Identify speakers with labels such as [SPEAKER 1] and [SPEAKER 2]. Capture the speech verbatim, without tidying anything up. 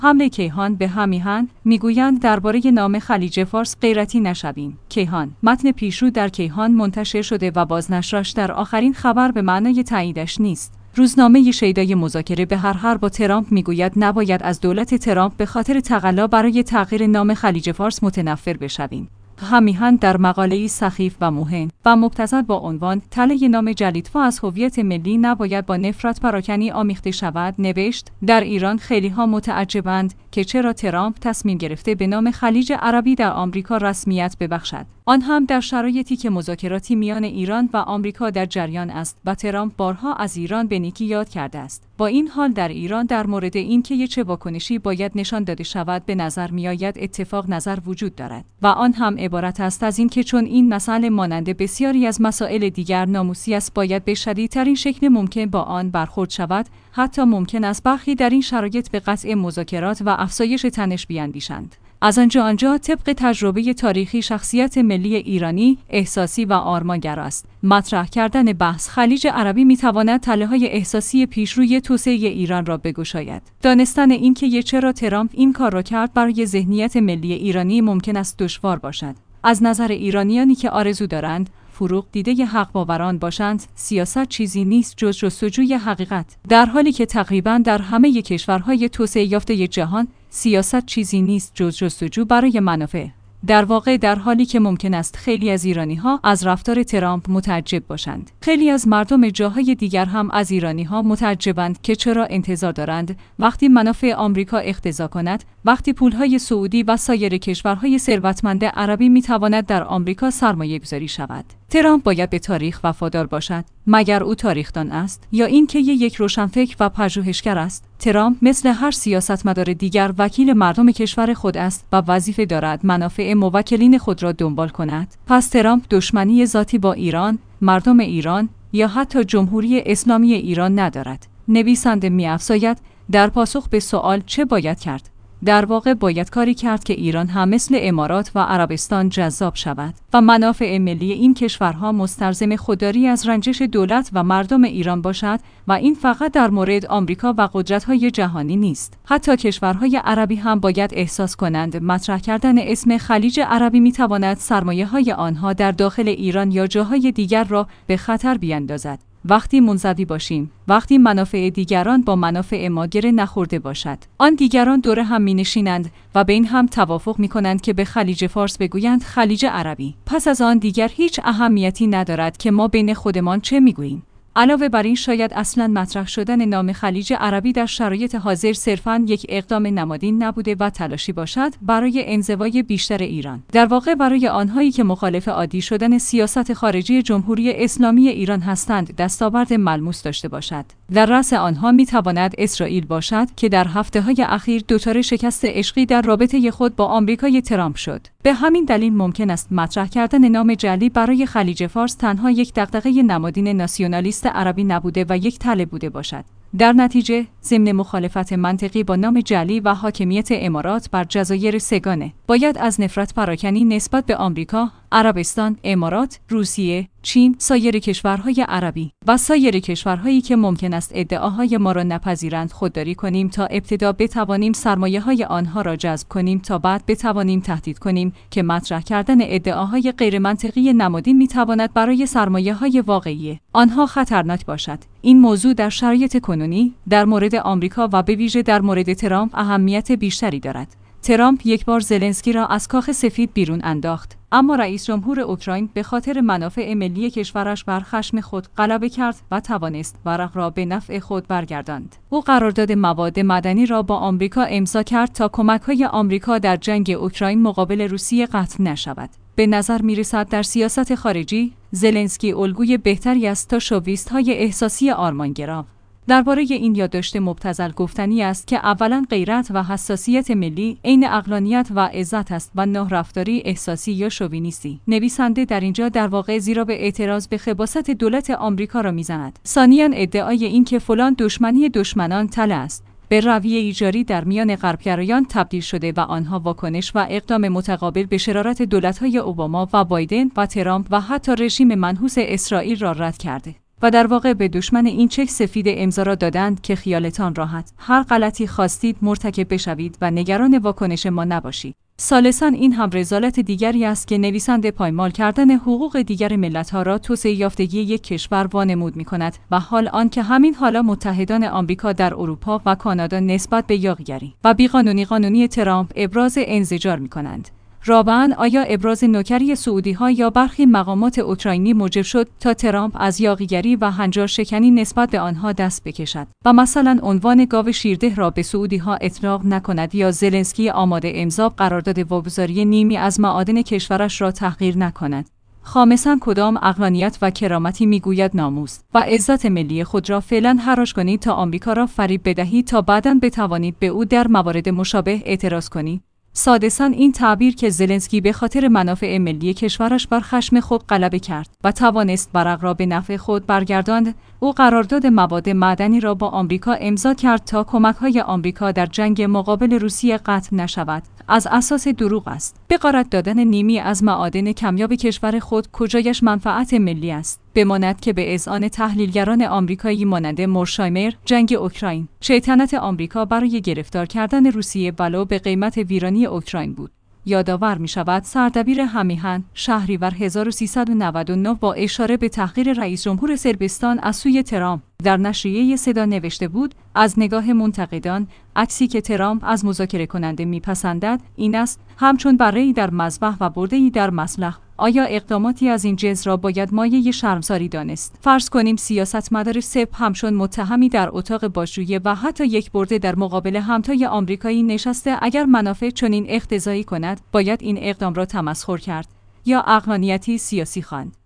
[SPEAKER 1] حمله کیهان به همیهن میگویند درباره نام خلیج فارس غیرتی نشویم. کیهان. متن پیشرو در کیهان منتشر شده و بازنشرش در آخرین خبر به معنای تاییدش نیست. روزنامه شیدای مذاکره به هر هر با ترامپ میگوید نباید از دولت ترامپ به خاطر تقلا برای تغییر نام خلیج فارس متنفر بشویم. همیهن در مقاله‌ای سخیف و موهن و مبتذل با عنوان تله نام جلیت‌ها از هویت ملی نباید با نفرت پراکنی آمیخته شود نوشت در ایران خیلی‌ها متعجبند که چرا ترامپ تصمیم گرفته به نام خلیج عربی در آمریکا رسمیت ببخشد، آن هم در شرایطی که مذاکراتی میان ایران و آمریکا در جریان است و ترامپ بارها از ایران به نیکی یاد کرده است. با این حال در ایران در مورد اینکه چه واکنشی باید نشان داده شود به نظر میآید اتفاق نظر وجود دارد و آن هم عبارت است از اینکه چون این مسئله مانند بسیاری از مسائل دیگر ناموسی است باید به شدیدترین شکل ممکن با آن برخورد شود. حتی ممکن است برخی در این شرایط به قطع مذاکرات و افزایش تنش بیاندیشند. از آنجا آنجا طبق تجربه تاریخی شخصیت ملی ایرانی احساسی و آرمانگر است. مطرح کردن بحث خلیج عربی میتواند تله‌های احساسی پیشروی توسعه ایران را بگشاید. دانستن اینکه چرا ترامپ این کار را کرد برای ذهنیت ملی ایرانی ممکن است دشوار باشد. از نظر ایرانیانی که آرزو دارند فروغ دیده حق باوران باشند، سیاست چیزی نیست جز جستجوی حقیقت. در حالی که تقریباً در همه کشورهای توسعه یافته جهان سیاست چیزی نیست جز جستجو برای منافع. در واقع در حالی که ممکن است خیلی از ایرانی‌ها از رفتار ترامپ متعجب باشند، خیلی از مردم جاهای دیگر هم از ایرانی‌ها متعجبند که چرا انتظار دارند وقتی منافع آمریکا اقتضا کند، وقتی پول‌های سعودی و سایر کشورهای ثروتمند عربی می‌تواند در آمریکا سرمایه‌گذاری شود. ترامپ باید به تاریخ وفادار باشد. مگر او تاریخ‌دان است یا اینکه یک روشنفکر و پژوهشگر است؟ ترامپ مثل هر سیاستمدار دیگر وکیل مردم کشور خود است و وظیفه دارد منافع موکلین خود را دنبال کند. پس ترامپ دشمنی ذاتی با ایران، مردم ایران یا حتی جمهوری اسلامی ایران ندارد. نویسنده می‌افزاید در پاسخ به سوال چه باید کرد؟ در واقع باید کاری کرد که ایران هم مثل امارات و عربستان جذاب شود و منافع ملی این کشورها مستلزم خودداری از رنجش دولت و مردم ایران باشد و این فقط در مورد آمریکا و قدرت‌های جهانی نیست. حتی کشورهای عربی هم باید احساس کنند مطرح کردن اسم خلیج عربی می‌تواند سرمایه‌های آنها در داخل ایران یا جاهای دیگر را به خطر بیندازد. وقتی منزوی باشیم، وقتی منافع دیگران با منافع ما گره نخورده باشد، آن دیگران دور هم می نشینند و بین هم توافق می کنند که به خلیج فارس بگویند خلیج عربی. پس از آن دیگر هیچ اهمیتی ندارد که ما بین خودمان چه می گوییم. علاوه بر این شاید اصلاً مطرح شدن نام خلیج عربی در شرایط حاضر صرفاً یک اقدام نمادین نبوده و تلاشی باشد برای انزوای بیشتر ایران. در واقع برای آنهایی که مخالف عادی شدن سیاست خارجی جمهوری اسلامی ایران هستند دستاورد ملموس داشته باشد. در رأس آنها میتواند اسرائیل باشد که در هفته‌های اخیر دچار شکست عشقی در رابطه خود با آمریکای ترامپ شد. به همین دلیل ممکن است مطرح کردن نام جعلی برای خلیج فارس تنها یک دغدغه نمادین ناسیونالیست عربی نبوده و یک تله بوده باشد. در نتیجه، ضمن مخالفت منطقی با نام جعلی و حاکمیت امارات بر جزایر سگانه، باید از نفرت پراکنی نسبت به آمریکا، عربستان، امارات، روسیه، چین، سایر کشورهای عربی و سایر کشورهایی که ممکن است ادعاهای ما را نپذیرند خودداری کنیم تا ابتدا بتوانیم سرمایه‌های آنها را جذب کنیم تا بعد بتوانیم تهدید کنیم که مطرح کردن ادعاهای غیرمنطقی نمادین میتواند برای سرمایه‌های واقعی آنها خطرناک باشد. این موضوع در شرایط کنونی در مورد آمریکا و به ویژه در مورد ترامپ اهمیت بیشتری دارد. ترامپ یک بار زلنسکی را از کاخ سفید بیرون انداخت، اما رئیس جمهور اوکراین به خاطر منافع ملی کشورش بر خشم خود غلبه کرد و توانست ورق را به نفع خود برگرداند. او قرارداد مواد معدنی را با آمریکا امضا کرد تا کمک‌های آمریکا در جنگ اوکراین مقابل روسیه قطع نشود. به نظر می‌رسد در سیاست خارجی زلنسکی الگوی بهتری است تا شوویست‌های احساسی آرمانگرا. درباره این یادداشت مبتذل گفتنی است که اولاً غیرت و حساسیت ملی عین عقلانیت و عزت است و نه رفتاری احساسی یا شووینیستی. نویسنده در اینجا در واقع زیرا به اعتراض به خباثت دولت آمریکا را میزند. ثانیاً ادعای این که فلان دشمنی دشمنان تله است به رویه ایجاری در میان غربگرایان تبدیل شده و آنها واکنش و اقدام متقابل به شرارت دولت‌های اوباما و بایدن و ترامپ و حتی رژیم منحوس اسرائیل را رد کرده. و در واقع به دشمن این چک سفید امضا را دادند که خیالتان راحت، هر غلطی خواستید مرتکب بشوید و نگران واکنش ما نباشید. ثالثاً این هم رذالت دیگری است که نویسنده پایمال کردن حقوق دیگر ملت‌ها را توسعه یافتگی یک کشور وانمود می‌کند و حال آنکه همین حالا متحدان آمریکا در اروپا و کانادا نسبت به یاغیگری و بیقانونی قانونی ترامپ ابراز انزجار می‌کنند. رابعاً آیا ابراز نوکری سعودی‌ها یا برخی مقامات اوکراینی موجب شد تا ترامپ از یاغیگری و هنجار شکنی نسبت به آنها دست بکشد و مثلا عنوان گاو شیرده را به سعودی‌ها اطلاق نکند یا زلنسکی آماده امضا قرارداد واگذاری نیمی از معادن کشورش را تحقیر نکند؟ خامساً کدام عقلانیت و کرامتی میگوید ناموس و عزت ملی خود را فعلا حراج کنید تا آمریکا را فریب بدهید تا بعداً بتوانید به او در موارد مشابه اعتراض کنید؟ سادساً این تعبیر که زلنسکی به خاطر منافع ملی کشورش بر خشم خود غلبه کرد و توانست ورق را به نفع خود برگرداند، او قرارداد مواد معدنی را با آمریکا امضا کرد تا کمک‌های آمریکا در جنگ مقابل روسیه قطع نشود، از اساس دروغ است. به غارت دادن نیمی از معادن کمیاب کشور خود کجایش منفعت ملی است؟ بماند که به اذعان تحلیلگران آمریکایی مانند مورشایمر، جنگ اوکراین، شیطنت آمریکا برای گرفتار کردن روسیه ولو به قیمت ویرانی اوکراین بود. یادآور می شود سردبیر همیهن شهریور هزار و سیصد و نود و نه با اشاره به تحقیر رئیس جمهور صربستان از سوی ترامپ در نشریه صدا نوشته بود: از نگاه منتقدان عکسی که ترامپ از مذاکره کننده میپسندد این است همچون بره‌ای در مذبح و برده‌ای در مسلخ. آیا اقداماتی از این جنس را باید مایه شرمساری دانست؟ فرض کنیم سیاستمدار سپ همچون متهمی در اتاق بازجویی و حتی یک برده در مقابل همتای آمریکایی نشسته، اگر منافع چنین اقتضایی کند باید این اقدام را تمسخر کرد یا عقلانیتی سیاسی خواند.